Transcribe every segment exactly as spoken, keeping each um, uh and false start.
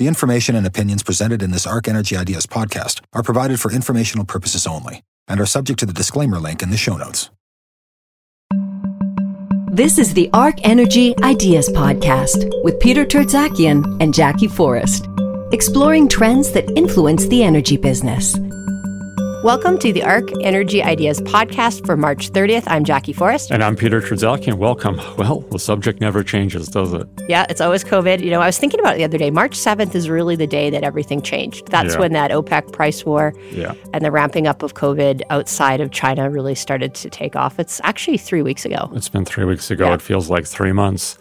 The information and opinions presented in this Arc Energy Ideas podcast are provided for informational purposes only and are subject to the disclaimer link in the show notes. This is the Arc Energy Ideas podcast with Peter Tertzakian and Jackie Forrest, exploring trends that influence the energy business. Welcome to the Arc Energy Ideas podcast for March thirtieth. I'm Jackie Forrest. And I'm Peter Tertzakian. Welcome. Well, the subject never changes, does it? Yeah, it's always COVID. You know, I was thinking about it the other day. March seventh is really the day that everything changed. That's yeah. when that OPEC price war yeah. and the ramping up of COVID outside of China really started to take off. It's actually three weeks ago. It's been three weeks ago. Yeah. It feels like three months.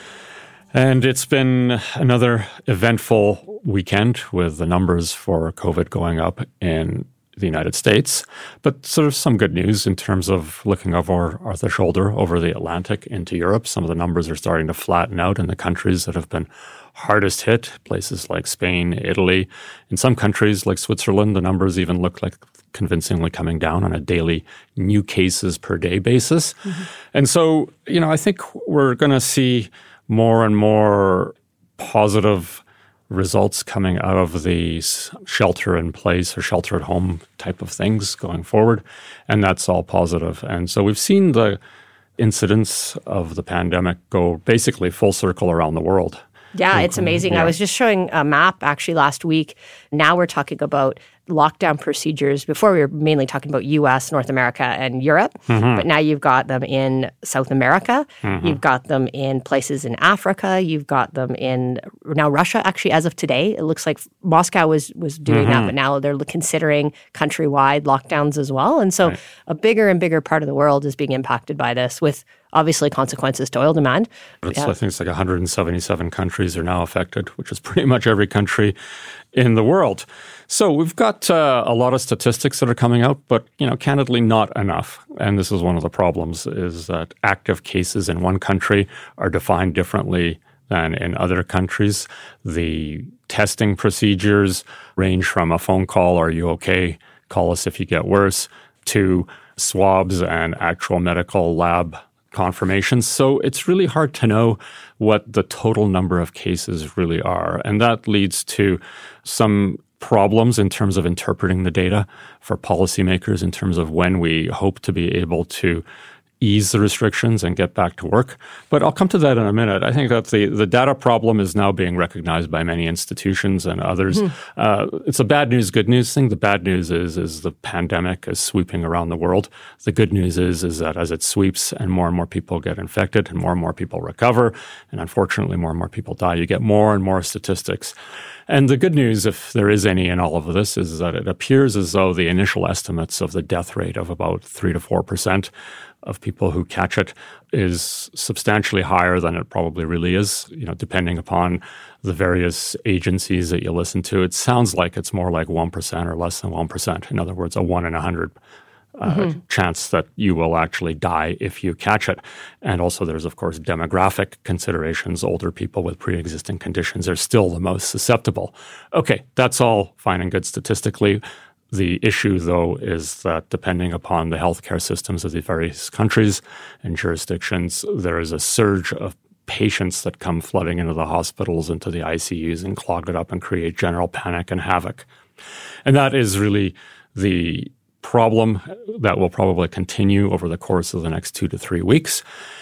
And it's been another eventful weekend with the numbers for COVID going up in the United States, but sort of some good news in terms of looking over our, the shoulder over the Atlantic into Europe. Some of the numbers are starting to flatten out in the countries that have been hardest hit, places like Spain, Italy. In some countries like Switzerland, the numbers even look like convincingly coming down on a daily new cases per day basis. Mm-hmm. And so, you know, I think we're going to see more and more positive results coming out of the shelter in place or shelter at home type of things going forward. And that's all positive. And so we've seen the incidence of the pandemic go basically full circle around the world. Yeah, it's amazing. Yeah. I was just showing a map actually last week. Now we're talking about lockdown procedures. Before we were mainly talking about U S, North America, and Europe. Mm-hmm. But now you've got them in South America. Mm-hmm. You've got them in places in Africa. You've got them in now Russia. Actually, as of today, it looks like Moscow was was doing mm-hmm. that, but now they're considering countrywide lockdowns as well. And so right. a bigger and bigger part of the world is being impacted by this, with obviously consequences to oil demand. It's, yeah. I think it's like one hundred seventy-seven countries are now affected, which is pretty much every country in the world. So we've got uh, a lot of statistics that are coming out, but, you know, candidly not enough. And this is one of the problems, is that active cases in one country are defined differently than in other countries. The testing procedures range from a phone call, "Are you okay? Call us if you get worse," to swabs and actual medical lab confirmations. So it's really hard to know what the total number of cases really are. And that leads to some problems in terms of interpreting the data for policymakers in terms of when we hope to be able to ease the restrictions and get back to work. But I'll come to that in a minute. I think that the, the data problem is now being recognized by many institutions and others. Mm. Uh, it's a bad news, good news thing. The bad news is, is the pandemic is sweeping around the world. The good news is, is that as it sweeps and more and more people get infected and more and more people recover, and unfortunately more and more people die, you get more and more statistics. And the good news, if there is any in all of this, is that it appears as though the initial estimates of the death rate of about three to four percent of people who catch it is substantially higher than it probably really is. You know, depending upon the various agencies that you listen to, it sounds like it's more like one percent or less than one percent. In other words, a one in a hundred uh, mm-hmm. chance that you will actually die if you catch it. And also there's, of course, demographic considerations. Older people with pre-existing conditions are still the most susceptible. Okay, that's all fine and good statistically. The issue, though, is that depending upon the healthcare systems of the various countries and jurisdictions, there is a surge of patients that come flooding into the hospitals, into the I C Us, and clog it up and create general panic and havoc. And that is really the problem that will probably continue over the course of the next two to three weeks.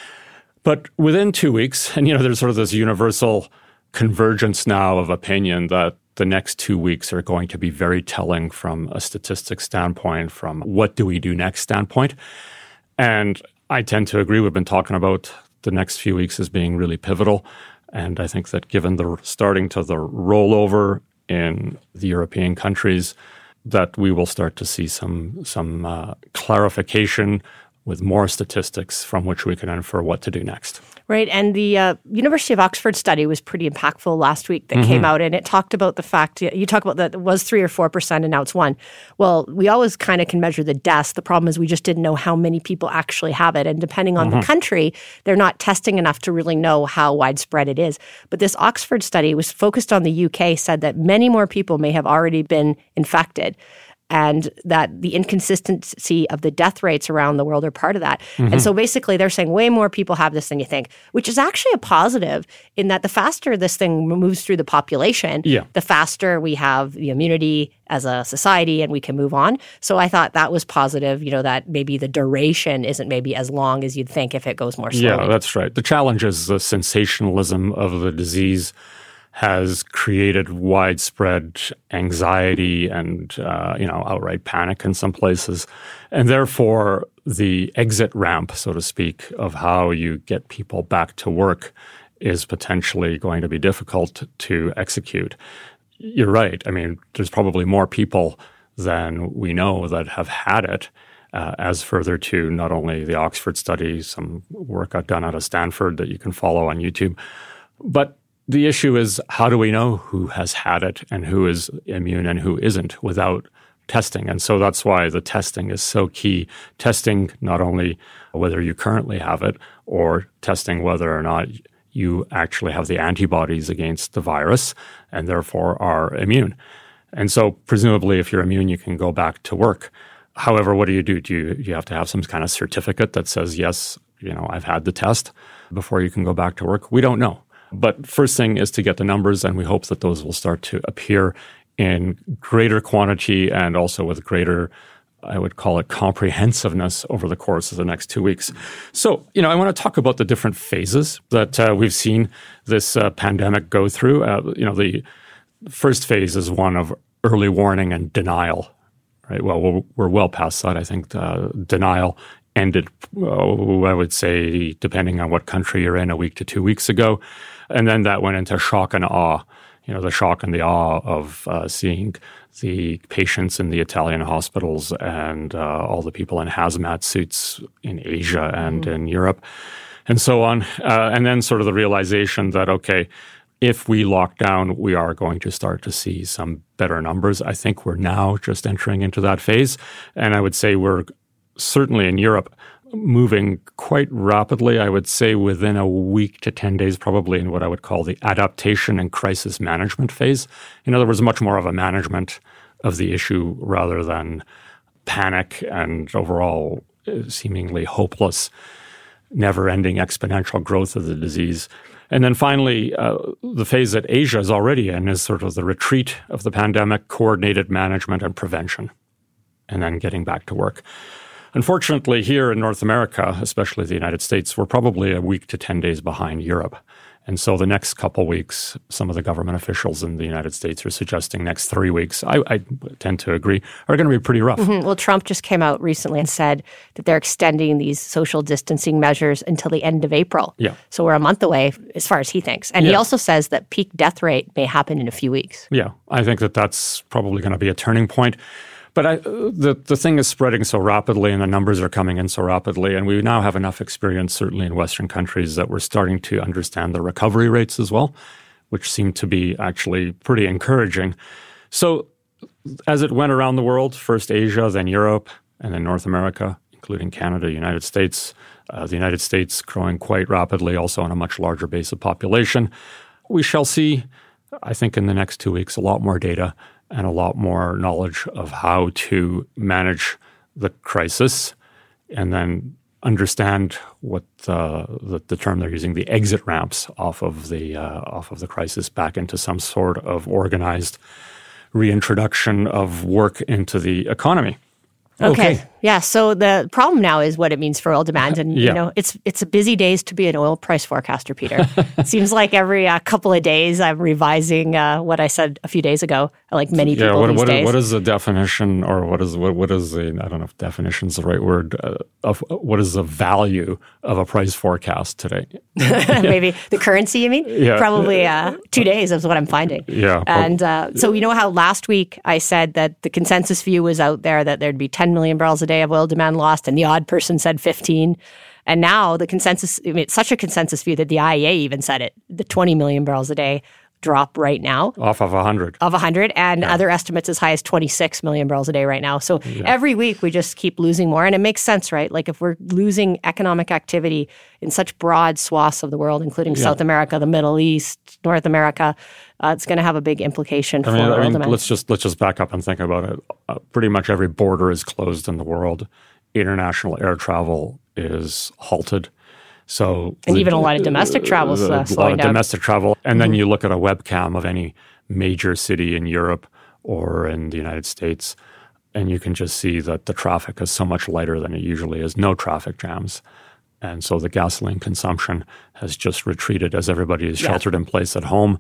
But within two weeks, and you know, there's sort of this universal convergence now of opinion that the next two weeks are going to be very telling from a statistics standpoint, from what do we do next standpoint. And I tend to agree. We've been talking about the next few weeks as being really pivotal. And I think that given the starting to the rollover in the European countries, that we will start to see some, some uh, clarification with more statistics from which we can infer what to do next. Right. And the uh, University of Oxford study was pretty impactful last week that mm-hmm. came out, and it talked about the fact, you talk about that it was three or four percent and now it's one. Well, we always kind of can measure the deaths. The problem is we just didn't know how many people actually have it. And depending on mm-hmm. the country, they're not testing enough to really know how widespread it is. But this Oxford study was focused on the U K, said that many more people may have already been infected. and that the inconsistency of the death rates around the world are part of that. Mm-hmm. And so basically they're saying way more people have this than you think, which is actually a positive in that the faster this thing moves through the population, yeah. the faster we have the immunity as a society and we can move on. So I thought that was positive, you know, that maybe the duration isn't maybe as long as you'd think if it goes more slowly. Yeah, that's right. The challenge is the sensationalism of the disease has created widespread anxiety and, uh, you know, outright panic in some places. And therefore, the exit ramp, so to speak, of how you get people back to work is potentially going to be difficult to execute. You're right. I mean, there's probably more people than we know that have had it, uh, as further to not only the Oxford study, some work I've done out of Stanford that you can follow on YouTube, but the issue is, how do we know who has had it and who is immune and who isn't without testing? And so that's why the testing is so key. Testing not only whether you currently have it or testing whether or not you actually have the antibodies against the virus and therefore are immune. And so presumably if you're immune, you can go back to work. However, what do you do? Do you, you have to have some kind of certificate that says, yes, you know, I've had the test before you can go back to work? We don't know. But first thing is to get the numbers, and we hope that those will start to appear in greater quantity and also with greater, I would call it, comprehensiveness over the course of the next two weeks. So, you know, I want to talk about the different phases that uh, we've seen this uh, pandemic go through. Uh, you know, the first phase is one of early warning and denial, right? Well, we're, we're well past that. I think uh, denial ended, uh, I would say, depending on what country you're in, a week to two weeks ago. And then that went into shock and awe, you know, the shock and the awe of uh, seeing the patients in the Italian hospitals and uh, all the people in hazmat suits in Asia and mm-hmm. in Europe and so on. Uh, and then sort of the realization that, okay, if we lock down, we are going to start to see some better numbers. I think we're now just entering into that phase. And I would say we're certainly in Europe moving quite rapidly, I would say within a week to ten days, probably in what I would call the adaptation and crisis management phase. In other words, much more of a management of the issue rather than panic and overall seemingly hopeless, never-ending exponential growth of the disease. And then finally, uh, the phase that Asia is already in is sort of the retreat of the pandemic, coordinated management and prevention, and then getting back to work. Unfortunately, here in North America, especially the United States, we're probably a week to ten days behind Europe. And so the next couple weeks, some of the government officials in the United States are suggesting next three weeks, I, I tend to agree, are going to be pretty rough. Mm-hmm. Well, Trump just came out recently and said that they're extending these social distancing measures until the end of April. Yeah. So we're a month away as far as he thinks. And yeah. he also says that peak death rate may happen in a few weeks. Yeah, I think that that's probably going to be a turning point. But I, the the thing is spreading so rapidly and the numbers are coming in so rapidly, and we now have enough experience, certainly in Western countries, that we're starting to understand the recovery rates as well, which seem to be actually pretty encouraging. So as it went around the world, first Asia, then Europe, and then North America, including Canada, United States, uh, the United States growing quite rapidly, also on a much larger base of population. We shall see, I think, in the next two weeks, a lot more data and a lot more knowledge of how to manage the crisis and then understand what uh, the, the term they're using, the exit ramps off of the uh, off of the crisis back into some sort of organized reintroduction of work into the economy. Okay. okay. Yeah. So the problem now is what it means for oil demand. And, yeah. you know, it's it's a busy days to be an oil price forecaster, Peter. It seems like every uh, couple of days I'm revising uh, what I said a few days ago, like many people yeah, what, these what, days. What is the definition or what is what, what is the, I don't know if definition is the right word, uh, of what is the value of a price forecast today? Maybe the currency, you mean? Yeah. Probably uh, two days is what I'm finding. Yeah. And uh, so you know how last week I said that the consensus view was out there that there'd be ten million barrels a day of oil demand lost, and the odd person said fifteen. And now the consensus, I mean, it's such a consensus view that the I E A even said it, the twenty million barrels a day drop right now. Off of one hundred. Of one hundred, and yeah. other estimates as high as twenty-six million barrels a day right now. So yeah. every week we just keep losing more. And it makes sense, right? Like if we're losing economic activity in such broad swaths of the world, including yeah. South America, the Middle East, North America, uh, it's going to have a big implication I for mean, oil I mean, demand. Let's just, let's just back up and think about it. Uh, pretty much every border is closed in the world. International air travel is halted. So and the, even a lot of domestic travel is uh, slowing down. A lot of down. domestic travel. And mm-hmm. then you look at a webcam of any major city in Europe or in the United States, and you can just see that the traffic is so much lighter than it usually is. No traffic jams. And so the gasoline consumption has just retreated as everybody is sheltered yeah. in place at home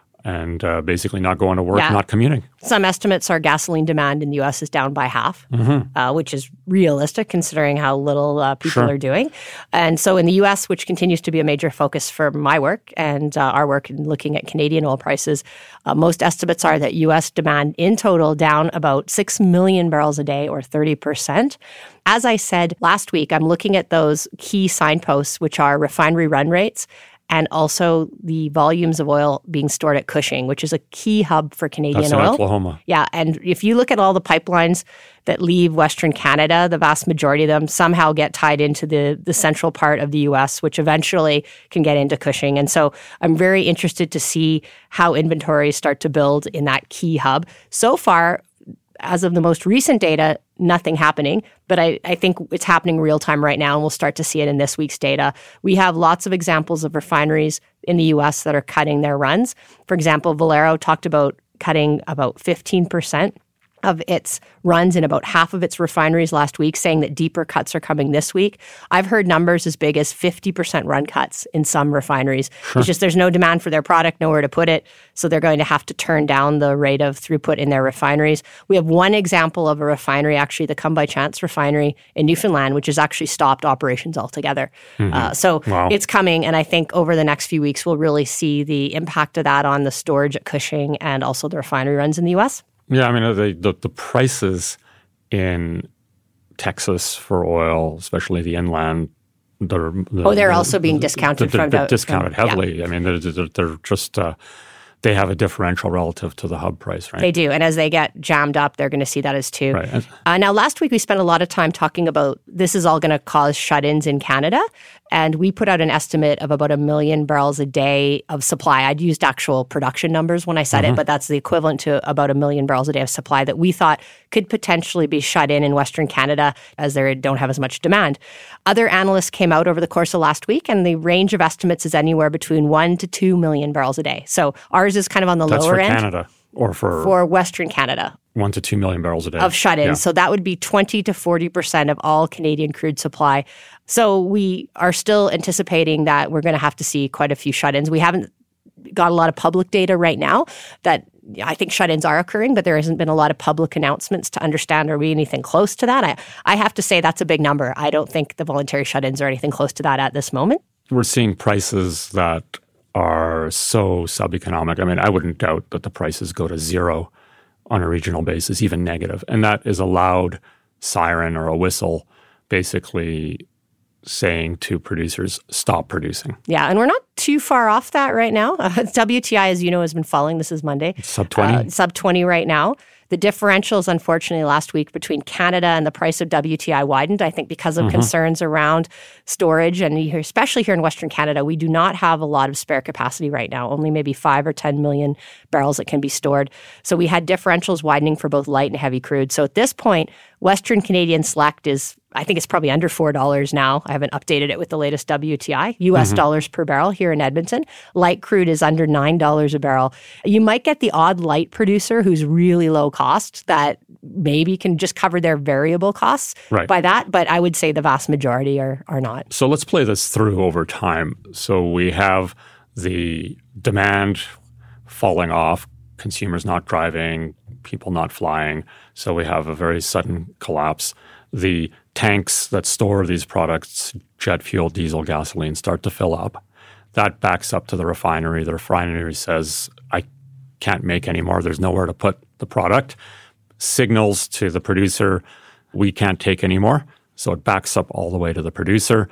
and uh, basically not going to work, yeah. not commuting. Some estimates are gasoline demand in the U S is down by half, mm-hmm. uh, which is realistic considering how little uh, people sure. are doing. And so in the U S, which continues to be a major focus for my work and uh, our work in looking at Canadian oil prices, uh, most estimates are that U S demand in total down about six million barrels a day or thirty percent. As I said last week, I'm looking at those key signposts, which are refinery run rates and also the volumes of oil being stored at Cushing, which is a key hub for Canadian That's oil. in Oklahoma. Yeah, and if you look at all the pipelines that leave Western Canada, the vast majority of them somehow get tied into the, the central part of the U S, which eventually can get into Cushing. And so I'm very interested to see how inventories start to build in that key hub. So far, as of the most recent data, nothing happening, but I, I think it's happening real time right now, and we'll start to see it in this week's data. We have lots of examples of refineries in the U S that are cutting their runs. For example, Valero talked about cutting about fifteen percent of its runs in about half of its refineries last week, saying that deeper cuts are coming this week. I've heard numbers as big as fifty percent run cuts in some refineries. Sure. It's just there's no demand for their product, nowhere to put it, so they're going to have to turn down the rate of throughput in their refineries. We have one example of a refinery, actually, the Come By Chance refinery in Newfoundland, which has actually stopped operations altogether. Mm-hmm. Uh, so wow. it's coming, and I think over the next few weeks, we'll really see the impact of that on the storage at Cushing and also the refinery runs in the U S. Yeah, I mean, the, the the prices in Texas for oil, especially the inland, they're, the, oh, they're also being discounted they're, from they're the, discounted from, heavily. Yeah. I mean, they're, they're, they're just uh, they have a differential relative to the hub price, right? They do, and as they get jammed up, they're going to see that as too. Right. Uh, now, last week we spent a lot of time talking about this is all going to cause shut-ins in Canada, and we put out an estimate of about a million barrels a day of supply. I'd used actual production numbers when I said mm-hmm. it, but that's the equivalent to about a million barrels a day of supply that we thought could potentially be shut in in Western Canada as they don't have as much demand. Other analysts came out over the course of last week, and the range of estimates is anywhere between one to two million barrels a day. So ours is kind of on the that's lower for end. Canada or for for Western Canada. One to two million barrels a day. Of shut-ins. Yeah. So that would be twenty to forty percent of all Canadian crude supply. So we are still anticipating that we're going to have to see quite a few shut-ins. We haven't got a lot of public data right now that I think shut-ins are occurring, but there hasn't been a lot of public announcements to understand are we anything close to that. I, I have to say that's a big number. I don't think the voluntary shut-ins are anything close to that at this moment. We're seeing prices that are so sub-economic. I mean, I wouldn't doubt that the prices go to zero on a regional basis, even negative. And that is a loud siren or a whistle basically saying to producers, stop producing. Yeah, and we're not too far off that right now. Uh, W T I, as you know, has been falling. This is Monday. It's sub twenty. Uh, sub twenty right now. The differentials, unfortunately, last week between Canada and the price of W T I widened, I think, because of mm-hmm. concerns around storage. And especially here in Western Canada, we do not have a lot of spare capacity right now, only maybe five or ten million barrels that can be stored. So we had differentials widening for both light and heavy crude. So at this point, Western Canadian Select is, I think it's probably under four dollars now. I haven't updated it with the latest W T I, U S mm-hmm. dollars per barrel here in Edmonton. Light crude is under nine dollars a barrel. You might get the odd light producer who's really low cost that maybe can just cover their variable costs right. by that, but I would say the vast majority are are not. So let's play this through over time. So we have the demand falling off, consumers not driving, people not flying. So we have a very sudden collapse. The tanks that store these products, jet fuel, diesel, gasoline, start to fill up. That backs up to the refinery. The refinery says, I can't make any more. There's nowhere to put the product. Signals to the producer, we can't take any more. So it backs up all the way to the producer.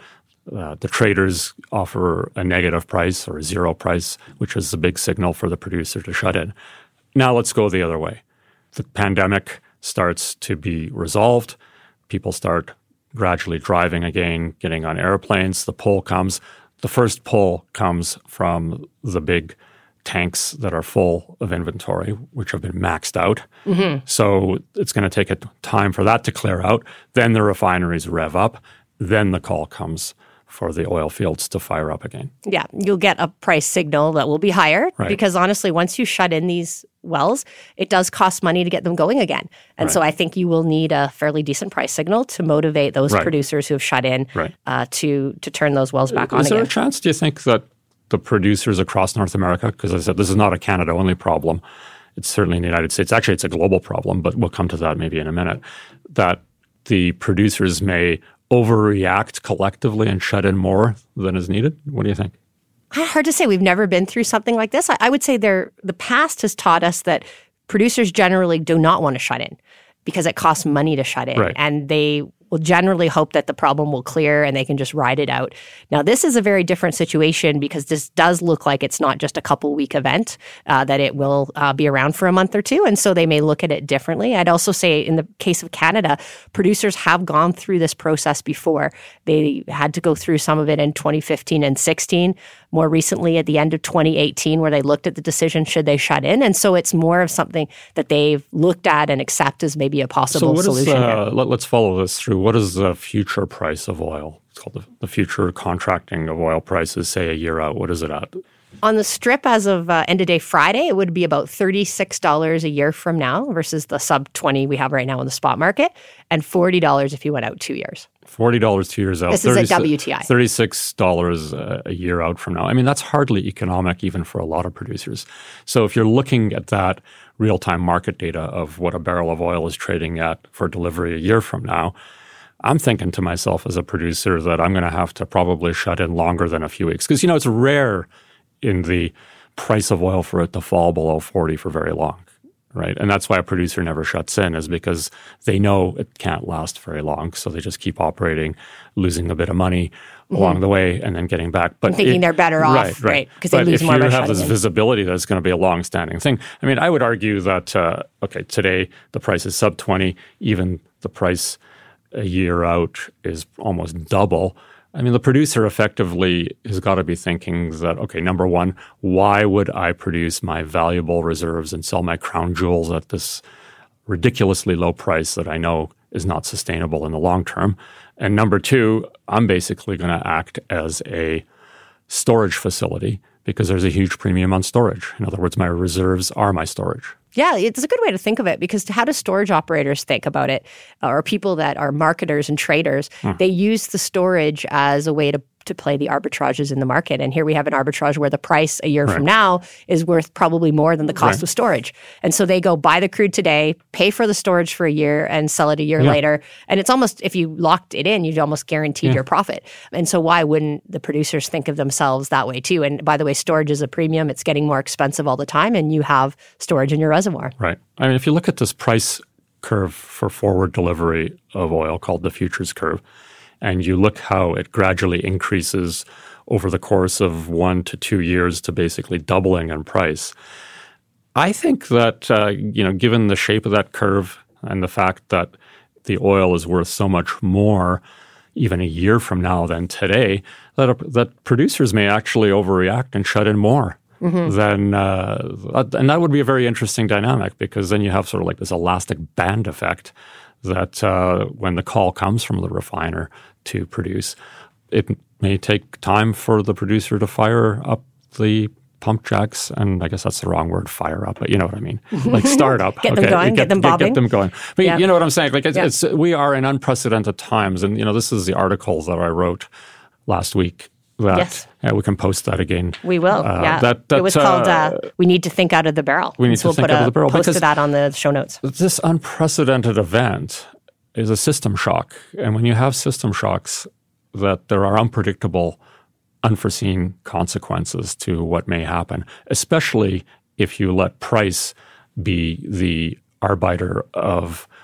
Uh, the traders offer a negative price or a zero price, which is the big signal for the producer to shut in. Now let's go the other way. The pandemic starts to be resolved. People start gradually driving again, getting on airplanes. The pull comes. The first pull comes from the big tanks that are full of inventory, which have been maxed out. Mm-hmm. So it's going to take a time for that to clear out. Then the refineries rev up. Then the call comes for the oil fields to fire up again. Yeah, you'll get a price signal that will be higher right. because honestly, once you shut in these wells, it does cost money to get them going again. And right. so I think you will need a fairly decent price signal to motivate those right. producers who have shut in right. uh, to to turn those wells back is on again. Is there a chance, do you think, that the producers across North America, because as I said, this is not a Canada-only problem, it's certainly in the United States. Actually, it's a global problem, but we'll come to that maybe in a minute, that the producers may overreact collectively and shut in more than is needed? What do you think? Hard to say. We've never been through something like this. I, I would say there, the past has taught us that producers generally do not want to shut in because it costs money to shut in. Right. And they will generally hope that the problem will clear and they can just ride it out. Now, this is a very different situation because this does look like it's not just a couple week event, uh, that it will uh, be around for a month or two. And so they may look at it differently. I'd also say in the case of Canada, producers have gone through this process before. They had to go through some of it in twenty fifteen and sixteen. More recently at the end of twenty eighteen, where they looked at the decision, should they shut in? And so it's more of something that they've looked at and accept as maybe a possible so what solution. Is, uh, here. Let, let's follow this through. What is the future price of oil? It's called the, the future contracting of oil prices, say a year out. What is it at? On the strip as of uh, end of day Friday, it would be about thirty-six dollars a year from now versus the sub twenty we have right now in the spot market, and forty dollars if you went out two years. forty dollars two years out. This is a W T I. thirty-six dollars a year out from now. I mean, that's hardly economic even for a lot of producers. So if you're looking at that real-time market data of what a barrel of oil is trading at for delivery a year from now, I'm thinking to myself as a producer that I'm going to have to probably shut in longer than a few weeks. Because, you know, it's rare in the price of oil for it to fall below forty for very long. Right. And that's why a producer never shuts in, is because they know it can't last very long. So they just keep operating, losing a bit of money mm-hmm. along the way and then getting back. But and thinking it, they're better off, right? Right. Because right, they lose more by shutting in. If you have this visibility that it's going to be a long-standing thing. I mean, I would argue that, uh, okay, today the price is sub twenty. Even the price a year out is almost double. I mean, the producer effectively has got to be thinking that, okay, number one, why would I produce my valuable reserves and sell my crown jewels at this ridiculously low price that I know is not sustainable in the long term? And number two, I'm basically going to act as a storage facility because there's a huge premium on storage. In other words, my reserves are my storage. Yeah, it's a good way to think of it, because how do storage operators think about it, or people that are marketers and traders? Hmm. They use the storage as a way to to play the arbitrages in the market. And here we have an arbitrage where the price a year right. from now is worth probably more than the cost right. of storage. And so they go buy the crude today, pay for the storage for a year, and sell it a year yeah. later. And it's almost, if you locked it in, you'd almost guaranteed yeah. your profit. And so why wouldn't the producers think of themselves that way too? And by the way, storage is a premium. It's getting more expensive all the time, and you have storage in your reservoir. Right. I mean, if you look at this price curve for forward delivery of oil called the futures curve, and you look how it gradually increases over the course of one to two years to basically doubling in price, I think that, uh, you know, given the shape of that curve and the fact that the oil is worth so much more even a year from now than today, that, that producers may actually overreact and shut in more. Mm-hmm. Then, uh, and that would be a very interesting dynamic, because then you have sort of like this elastic band effect that uh, when the call comes from the refiner to produce, it may take time for the producer to fire up the pump jacks, and I guess that's the wrong word, fire up, but you know what I mean, like start up. get them okay. going, get, get them bobbing. Get, get them going. But yeah. you know what I'm saying? Like it's, yeah. it's, we are in unprecedented times, and you know this is the article that I wrote last week. That, yes. Yeah, we can post that again. We will, uh, yeah. That, that, it was uh, called uh, We Need to Think Out of the Barrel. We need so to we'll think out of the barrel. Post because that on the show notes. This unprecedented event is a system shock. And when you have system shocks, that there are unpredictable, unforeseen consequences to what may happen, especially if you let price be the arbiter of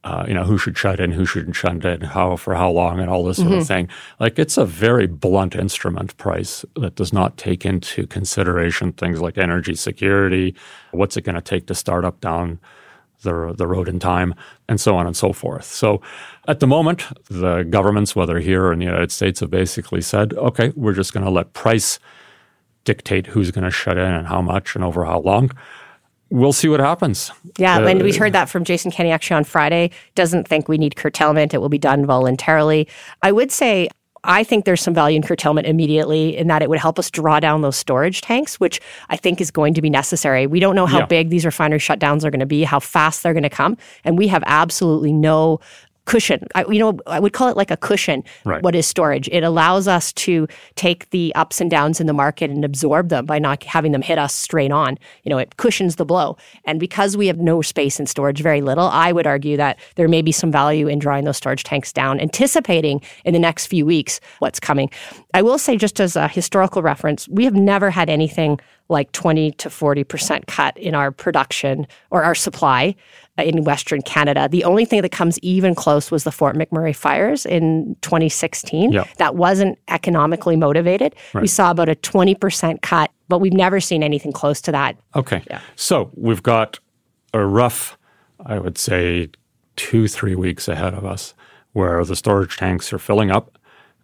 uh, you know, who should shut in, who shouldn't shut in, how for how long, and all this sort Mm-hmm. of thing. Like, it's a very blunt instrument, price, that does not take into consideration things like energy security, what's it going to take to start up down the the road in time, and so on and so forth. So at the moment, the governments, whether here or in the United States, have basically said, okay, we're just going to let price dictate who's going to shut in and how much and over how long. We'll see what happens. Yeah, Uh, and we heard that from Jason Kenney actually on Friday. Doesn't think we need curtailment. It will be done voluntarily. I would say I think there's some value in curtailment immediately in that it would help us draw down those storage tanks, which I think is going to be necessary. We don't know how Yeah. big these refinery shutdowns are going to be, how fast they're going to come, and we have absolutely no cushion. I, you know, I would call it like a cushion. Right. What is storage? It allows us to take the ups and downs in the market and absorb them by not having them hit us straight on. You know, it cushions the blow. And because we have no space in storage, very little, I would argue that there may be some value in drawing those storage tanks down, anticipating in the next few weeks what's coming. I will say, just as a historical reference, we have never had anything like twenty to forty percent cut in our production or our supply in Western Canada. The only thing that comes even close was the Fort McMurray fires in twenty sixteen. Yep. That wasn't economically motivated. Right. We saw about a twenty percent cut, but we've never seen anything close to that. Okay. Yeah. So we've got a rough, I would say, two, three weeks ahead of us where the storage tanks are filling up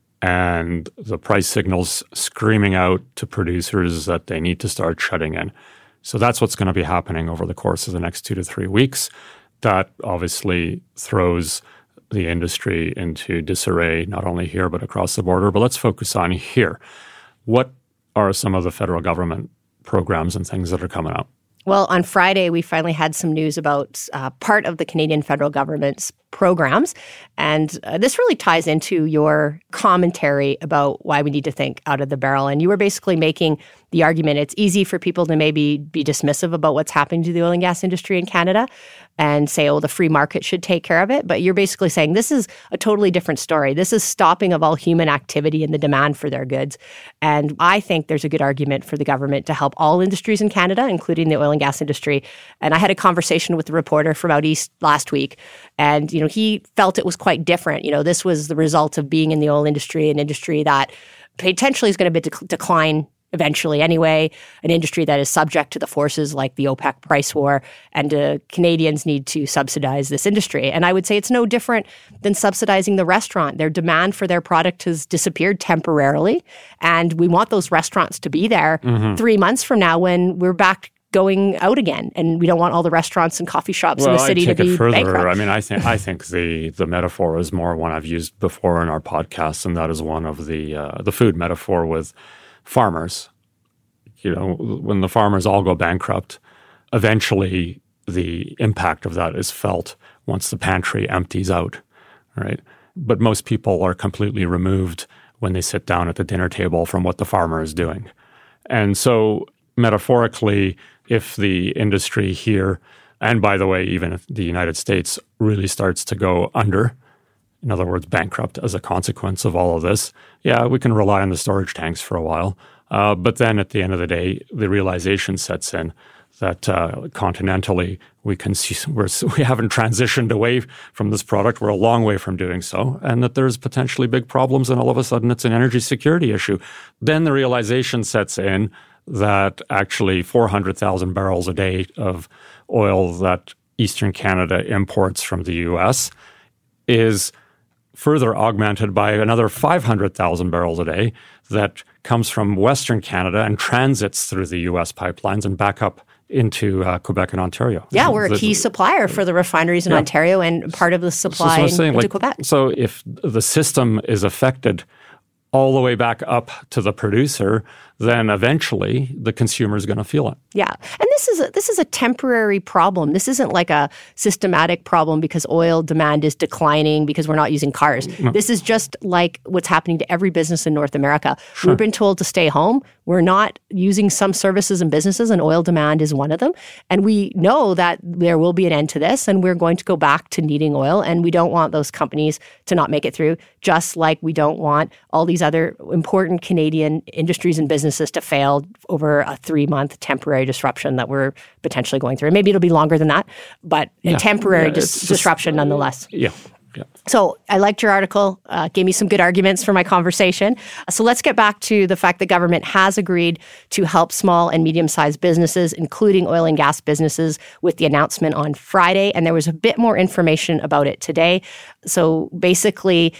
and the price signals screaming out to producers that they need to start shutting in. So that's what's going to be happening over the course of the next two to three weeks. That obviously throws the industry into disarray, not only here but across the border. But let's focus on here. What are some of the federal government programs and things that are coming up? Well, on Friday, we finally had some news about uh, part of the Canadian federal government's programs. And uh, this really ties into your commentary about why we need to think out of the barrel. And you were basically making the argument it's easy for people to maybe be dismissive about what's happening to the oil and gas industry in Canada and say, oh, the free market should take care of it. But you're basically saying this is a totally different story. This is stopping of all human activity and the demand for their goods. And I think there's a good argument for the government to help all industries in Canada, including the oil and gas industry. And I had a conversation with a reporter from out east last week, and you know he felt it was quite different. You know, this was the result of being in the oil industry, an industry that potentially is going to dec- decline eventually anyway, an industry that is subject to the forces like the OPEC price war, and uh, Canadians need to subsidize this industry. And I would say it's no different than subsidizing the restaurant. Their demand for their product has disappeared temporarily, and we want those restaurants to be there mm-hmm. three months from now when we're back going out again, and we don't want all the restaurants and coffee shops well, in the city to be further. bankrupt. I mean, I think I think the the metaphor is more one I've used before in our podcast, and that is one of the uh, the food metaphor with farmers. You know, when the farmers all go bankrupt, eventually the impact of that is felt once the pantry empties out, right? But most people are completely removed when they sit down at the dinner table from what the farmer is doing. And so metaphorically, if the industry here, and by the way, even if the United States really starts to go under, in other words, bankrupt as a consequence of all of this, yeah, we can rely on the storage tanks for a while. Uh, but then at the end of the day, the realization sets in that uh, continentally we can see we're, we haven't transitioned away from this product. We're a long way from doing so, and that there's potentially big problems, and all of a sudden it's an energy security issue. Then the realization sets in that actually four hundred thousand barrels a day of oil that Eastern Canada imports from the U S is further augmented by another five hundred thousand barrels a day that comes from Western Canada and transits through the U S pipelines and back up into uh, Quebec and Ontario. Yeah, we're a the, key supplier for the refineries in yeah. Ontario and part of the supply so, so saying, into like, Quebec. So if the system is affected all the way back up to the producer, then eventually the consumer is going to feel it. Yeah. And this is a, this is a temporary problem. This isn't like a systematic problem because oil demand is declining because we're not using cars. No. This is just like what's happening to every business in North America. Sure. We've been told to stay home. we're not using some services and businesses, and oil demand is one of them. And we know that there will be an end to this, and we're going to go back to needing oil, and we don't want those companies to not make it through, just like we don't want all these other important Canadian industries and businesses to fail over a three-month temporary disruption that we're potentially going through. Maybe it'll be longer than that, but yeah. a temporary yeah, dis- disruption nonetheless. Yeah. Yeah. So I liked your article, uh, gave me some good arguments for my conversation. So let's get back to the fact that government has agreed to help small and medium-sized businesses, including oil and gas businesses, with the announcement on Friday. And there was a bit more information about it today. So basically,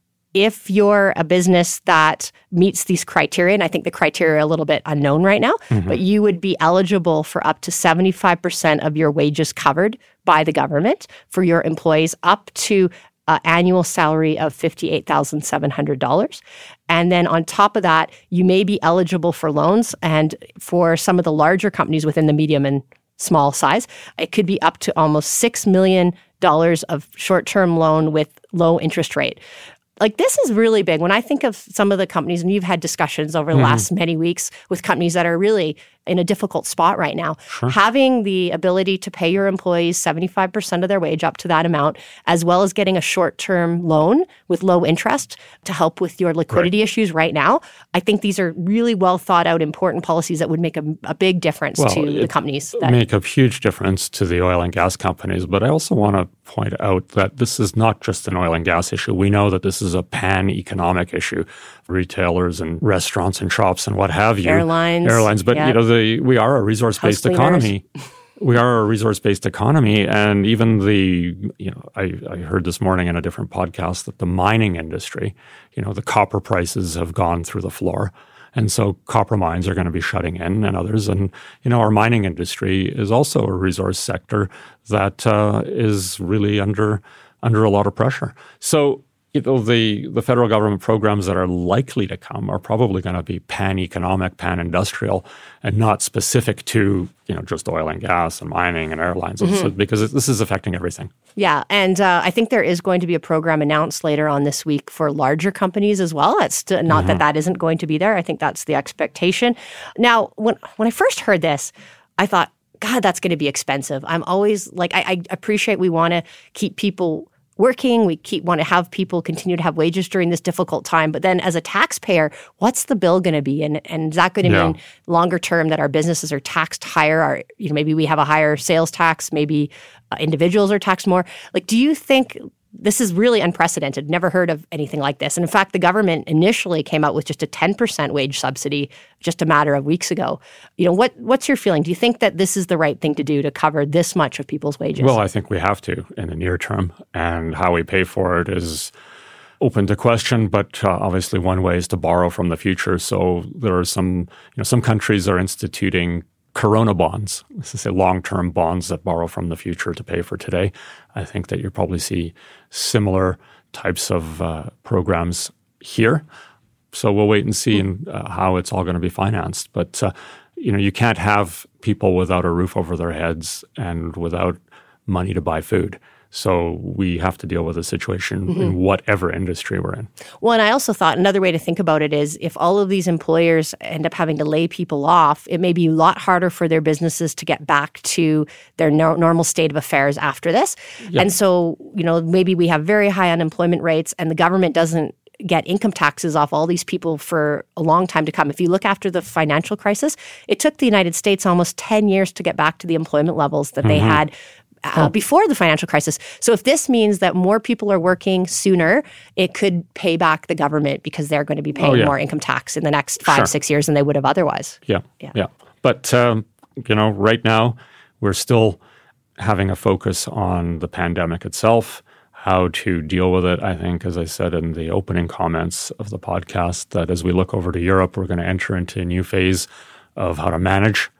if you're a business that meets these criteria, and I think the criteria are a little bit unknown right now, mm-hmm. but you would be eligible for up to seventy-five percent of your wages covered by the government for your employees up to an annual salary of fifty-eight thousand seven hundred dollars. And then on top of that, you may be eligible for loans. And for some of the larger companies within the medium and small size, it could be up to almost six million dollars of short-term loan with low interest rate. Like, this is really big. When I think of some of the companies, and you've had discussions over the mm-hmm. last many weeks with companies that are really in a difficult spot right now, sure. having the ability to pay your employees seventy-five percent of their wage up to that amount, as well as getting a short-term loan with low interest to help with your liquidity right. issues right now, I think these are really well thought out, important policies that would make a, a big difference well, to the companies. That make a huge difference to the oil and gas companies. But I also want to point out that this is not just an oil and gas issue. We know that this is a pan-economic issue. Retailers and restaurants and shops and what have you. Airlines. Airlines. But, yeah. you know, the, we are a resource-based economy. We are a resource-based economy. And even the, you know, I, I heard this morning in a different podcast that the mining industry, you know, the copper prices have gone through the floor. And so copper mines are going to be shutting in and others. And, you know, our mining industry is also a resource sector that uh, is really under under a lot of pressure. So, you know, the, the federal government programs that are likely to come are probably going to be pan-economic, pan-industrial, and not specific to, you know, just oil and gas and mining and airlines, mm-hmm. because it, this is affecting everything. Yeah, and uh, I think there is going to be a program announced later on this week for larger companies as well. It's st- not mm-hmm. that that isn't going to be there. I think that's the expectation. Now, when when I first heard this, I thought, God, that's going to be expensive. I'm always like, I, I appreciate we want to keep people working. We keep want to have people continue to have wages during this difficult time. But then as a taxpayer, what's the bill going to be? And, and is that going to yeah. mean longer term that our businesses are taxed higher? Or, you know, maybe we have a higher sales tax, maybe uh, individuals are taxed more. Like, do you think this is really unprecedented? Never heard of anything like this. And in fact, the government initially came out with just a ten percent wage subsidy just a matter of weeks ago. You know, what what's your feeling? Do you think that this is the right thing to do to cover this much of people's wages? Well, I think we have to in the near term. And how we pay for it is open to question, but uh, obviously one way is to borrow from the future. So there are some, you know, some countries are instituting Corona bonds, this is a long-term bonds that borrow from the future to pay for today. I think that you'll probably see similar types of uh, programs here. So we'll wait and see in, uh, how it's all going to be financed. But, uh, you know, you can't have people without a roof over their heads and without money to buy food. So we have to deal with the situation mm-hmm. in whatever industry we're in. Well, and I also thought another way to think about it is if all of these employers end up having to lay people off, it may be a lot harder for their businesses to get back to their no- normal state of affairs after this. Yep. And so, you know, maybe we have very high unemployment rates and the government doesn't get income taxes off all these people for a long time to come. If you look after the financial crisis, it took the United States almost ten years to get back to the employment levels that mm-hmm. they had Uh, oh. before the financial crisis. So if this means that more people are working sooner, it could pay back the government because they're going to be paying oh, yeah. more income tax in the next five, sure. six years than they would have otherwise. Yeah, yeah. yeah. But, um, you know, right now we're still having a focus on the pandemic itself, how to deal with it. I think, as I said in the opening comments of the podcast, that as we look over to Europe, we're going to enter into a new phase of how to manage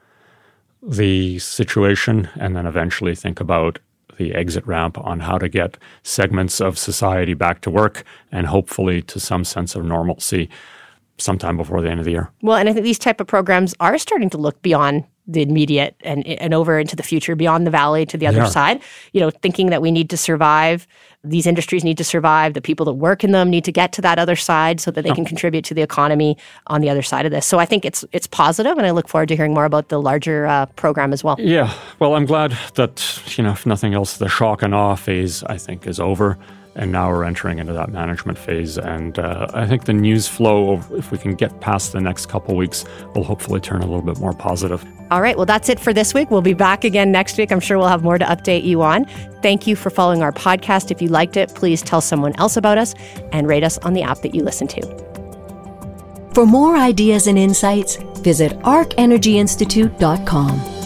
the situation and then eventually think about the exit ramp on how to get segments of society back to work and hopefully to some sense of normalcy sometime before the end of the year. Well, and I think these type of programs are starting to look beyond the immediate and and over into the future, beyond the valley to the other Yeah. side. You know, thinking that we need to survive. These industries need to survive. The people that work in them need to get to that other side so that they can contribute to the economy on the other side of this. So I think it's it's positive, and I look forward to hearing more about the larger uh, program as well. Yeah, well, I'm glad that, you know, if nothing else, the shock and awe phase, I think, is over. And now we're entering into that management phase. And uh, I think the news flow, of, if we can get past the next couple weeks, will hopefully turn a little bit more positive. All right, well, that's it for this week. We'll be back again next week. I'm sure we'll have more to update you on. Thank you for following our podcast. If you liked it, please tell someone else about us and rate us on the app that you listen to. For more ideas and insights, visit arc energy institute dot com.